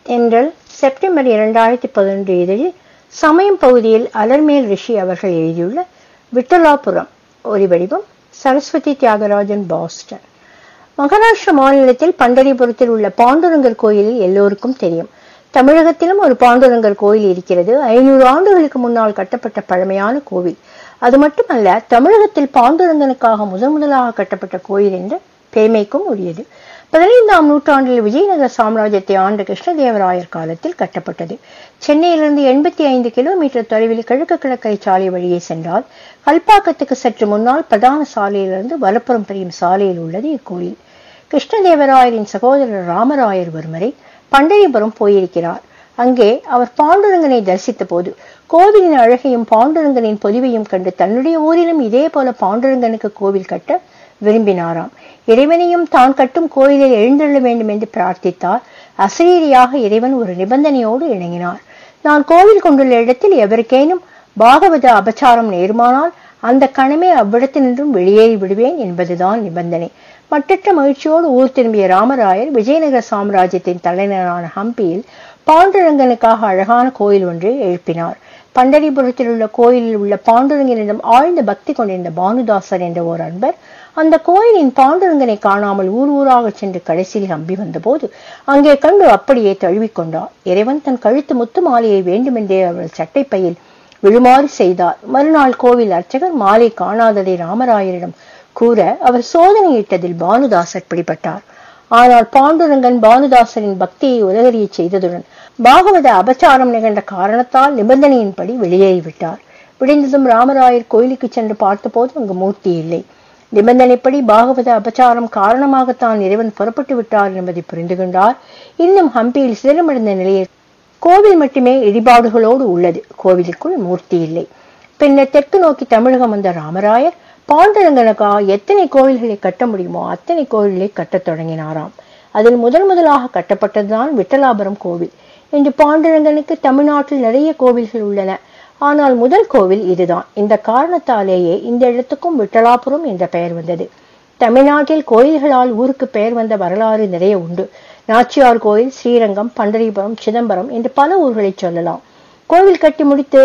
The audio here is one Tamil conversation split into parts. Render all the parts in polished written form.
என்றல் செப்டம்பர் 2011 இதழில் சமயம் பகுதியில் அலர்மேல் ரிஷி அவர்கள் எழுதியுள்ள விட்டலாபுரம் ஒலிவடிவம் சரஸ்வதி தியாகராஜன், பாஸ்டன். மகாராஷ்டிர மாநிலத்தில் பண்டரிபுரத்தில் உள்ள பாண்டுரங்கர் கோயிலில் எல்லோருக்கும் தெரியும். தமிழகத்திலும் ஒரு பாண்டுரங்கர் கோயில் இருக்கிறது. 500 ஆண்டுகளுக்கு முன்னால் கட்டப்பட்ட பழமையான கோவில். அது மட்டுமல்ல, தமிழகத்தில் பாண்டுரங்கனுக்காக முதலாக கட்டப்பட்ட கோயில் என்ற பெருமைக்கும் உரியது. 15ஆம் நூற்றாண்டில் விஜயநகர சாம்ராஜ்யத்தை ஆண்ட கிருஷ்ணதேவராயர் காலத்தில் கட்டப்பட்டது. சென்னையிலிருந்து 85 கிலோமீட்டர் தொலைவில் கிழக்கு சாலை வழியே சென்றால் கல்பாக்கத்துக்கு சற்று முன்னால் பிரதான சாலையிலிருந்து வலப்புறம் பிரியும் சாலையில் உள்ளது இக்கோயில். கிருஷ்ணதேவராயரின் சகோதரர் ராமராயர் ஒருமுறை பண்டரிபுரம் போயிருக்கிறார். அங்கே அவர் பாண்டுரங்கனை தரிசித்த போது கோவிலின் அழகையும் பாண்டுரங்கனின் பொலிவையும் கண்டு தன்னுடைய ஊரிலும் இதே போல பாண்டுரங்கனுக்கு கோவில் கட்ட விரும்பினாராம். இறைவனையும் தான் கட்டும் கோயிலில் எழுந்தருள வேண்டும் என்று பிரார்த்தித்தார். அசரீரியாக இறைவன் ஒரு நிபந்தனையோடு இணங்கினார். நான் கோவில் கொண்டுள்ள இடத்தில் எவருக்கேனும் பாகவத அபச்சாரம் நேருமானால் அந்த கணமே அவ்விடத்தினின்றும் வெளியேறி விடுவேன் என்பதுதான் நிபந்தனை. மட்டற்ற மகிழ்ச்சியோடு ஊர் திரும்பிய ராமராயர் விஜயநகர சாம்ராஜ்யத்தின் தலைநகரான ஹம்பியில் பாண்டுரங்கனுக்காக அழகான கோயில் ஒன்றை எழுப்பினார். பண்டரிபுரத்தில் உள்ள கோயிலில் உள்ள பாண்டுரங்கனிடம் ஆழ்ந்த பக்தி கொண்டிருந்த பானுதாசர் என்ற ஓர் அன்பர் அந்த கோயிலின் பாண்டுரங்கனை காணாமல் ஊர் ஊராக சென்று கடைசியில் ஹம்பி வந்தபோது அங்கே கண்டு அப்படியே தழுவிக்கொண்டார். இறைவன் தன் கழுத்து முத்து மாலையை வேண்டுமென்றே அவள் சட்டைப்பையில் விழுமாறு செய்தார். மறுநாள் கோவில் அர்ச்சகர் மாலை காணாததை ராமராயரிடம் கூற அவர் சோதனையிட்டதில் பானுதாசர் பிடிபட்டார். ஆனால் பாண்டுரங்கன் பானுதாசரின் பக்தியை உலகறிய செய்ததுடன் பாகவத அபச்சாரம் நிகழ்ந்த காரணத்தால் நிபந்தனையின்படி வெளியேறிவிட்டார். விடிந்ததும் ராமராயர் கோயிலுக்கு சென்று பார்த்தபோது அங்கு மூர்த்தி இல்லை. நிபந்தனைப்படி பாகவத அபச்சாரம் காரணமாகத்தான் இறைவன் புறப்பட்டு விட்டார் என்பதை புரிந்து கொண்டார். இன்னும் ஹம்பியில் சிதறமடைந்த நிலையில் கோவில் மட்டுமே இடிபாடுகளோடு உள்ளது. கோவிலுக்குள் மூர்த்தி இல்லை. பின்னர் தெற்கு நோக்கி தமிழகம் வந்த ராமராயர் பாண்டுரங்கனுக்காக எத்தனை கோவில்களை கட்ட முடியுமோ அத்தனை கோவில்களை கட்டத் தொடங்கினாராம். அதில் முதலாக கட்டப்பட்டதுதான் விட்டலாபுரம் கோவில். இன்று பாண்டுரங்கனுக்கு தமிழ்நாட்டில் நிறைய கோவில்கள் உள்ளன. ஆனால் முதல் கோவில் இதுதான். இந்த காரணத்தாலேயே இந்த இடத்துக்கும் விட்டலாபுரம் என்ற பெயர் வந்தது. தமிழ்நாட்டில் கோயில்களால் ஊருக்கு பெயர் வந்த வரலாறு நிறைய உண்டு. நாச்சியார் கோயில், ஸ்ரீரங்கம், பண்டரிபுரம், சிதம்பரம் என்று பல ஊர்களை சொல்லலாம். கோவில் கட்டி முடித்து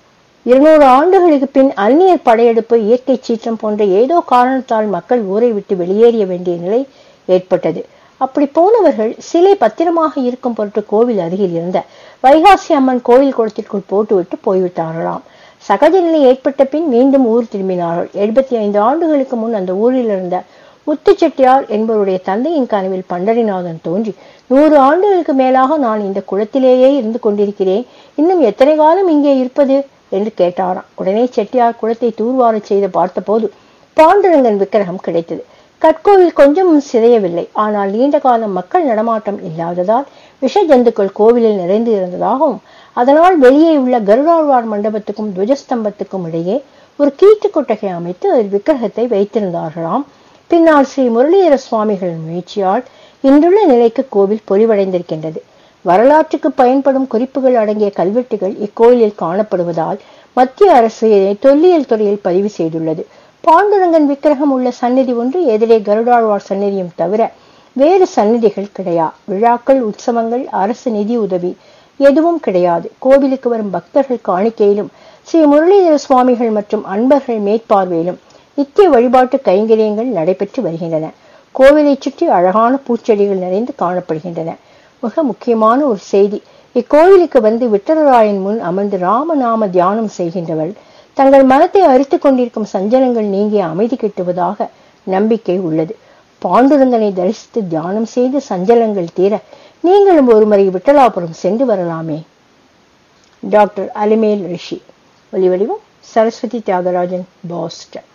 200 ஆண்டுகளுக்கு பின் அந்நியர் படையெடுப்பு, இயற்கை சீற்றம் போன்ற ஏதோ காரணத்தால் மக்கள் ஊரை விட்டு வெளியேறிய வேண்டிய நிலை ஏற்பட்டது. அப்படி போனவர்கள் சிலை பத்திரமாக இருக்கும் பொருட்டு கோவில் அருகில் இருந்த வைகாசி அம்மன் கோயில் குளத்திற்குள் போட்டுவிட்டு போய்விட்டார்களாம். சகஜ நிலை ஏற்பட்ட பின் மீண்டும் ஊர் திரும்பினார்கள். 75 ஆண்டுகளுக்கு முன் அந்த ஊரில் இருந்த முத்து செட்டியார் என்பவருடைய தந்தையின் கனவில் பண்டரிநாதன் தோன்றி 100 ஆண்டுகளுக்கு மேலாக நான் இந்த குளத்திலேயே இருந்து கொண்டிருக்கிறேன், இன்னும் எத்தனை காலம் இங்கே இருப்பது என்று கேட்டாராம். உடனே செட்டியார் குளத்தை தூர்வார செய்து பார்த்தபோது பாண்டுரங்கன் விக்கிரகம் கிடைத்தது. கற்கோவில் கொஞ்சமும் சிதையவில்லை. ஆனால் நீண்ட காலம் மக்கள் நடமாட்டம் இல்லாததால் விஷ ஜந்துக்கள் கோவிலில் நிறைந்து இருந்ததாகவும் அதனால் வெளியே உள்ள கருடாழ்வார் மண்டபத்துக்கும் துவஜஸ்தம்பத்துக்கும் இடையே ஒரு கீட்டு கொட்டகை அமைத்து அதில் விக்கிரகத்தை வைத்திருந்தார்களாம். பின்னால் ஸ்ரீ முரளிதர சுவாமிகளின் முயற்சியால் இன்றுள்ள நிலைக்கு கோவில் பொலிவடைந்திருக்கின்றது. வரலாற்றுக்கு பயன்படும் குறிப்புகள் அடங்கிய கல்வெட்டுகள் இக்கோயிலில் காணப்படுவதால் மத்திய அரசு இதை தொல்லியல் துறையில் பதிவு செய்துள்ளது. பாண்டுரங்கன் விக்கிரகம் உள்ள சந்நிதி ஒன்று, எதிரே கருடாழ்வார் சந்நிதியும் தவிர வேறு சந்நிதிகள் கிடையாது. விழாக்கள், உற்சவங்கள், அரசு நிதி உதவி எதுவும் கிடையாது. கோவிலுக்கு வரும் பக்தர்கள் காணிக்கையிலும் ஸ்ரீ முரளிதர சுவாமிகள் மற்றும் அன்பர்கள் மேற்பார்வையிலும் நித்திய வழிபாட்டு கைங்கரியங்கள் நடைபெற்று வருகின்றன. கோவிலை சுற்றி அழகான பூச்செடிகள் நிறைந்து காணப்படுகின்றன. மிக முக்கியமான ஒரு செய்தி, இக்கோவிலுக்கு வந்து விட்டலராயன் முன் அமர்ந்து ராமநாம தியானம் செய்கின்றவர் தங்கள் மனத்தை அரித்துக் கொண்டிருக்கும் சஞ்சலங்கள் நீங்கி அமைதி கிட்டுவதாக நம்பிக்கை உள்ளது. பாண்டுரங்கனை தரிசித்து தியானம் செய்து சஞ்சலங்கள் தீர நீங்களும் ஒருமுறை விட்டலாபுரம் சென்று வரலாமே. டாக்டர் அலர்மேல் ரிஷி. ஒலிவடிவம் சரஸ்வதி தியாகராஜன், பாஸ்டன்.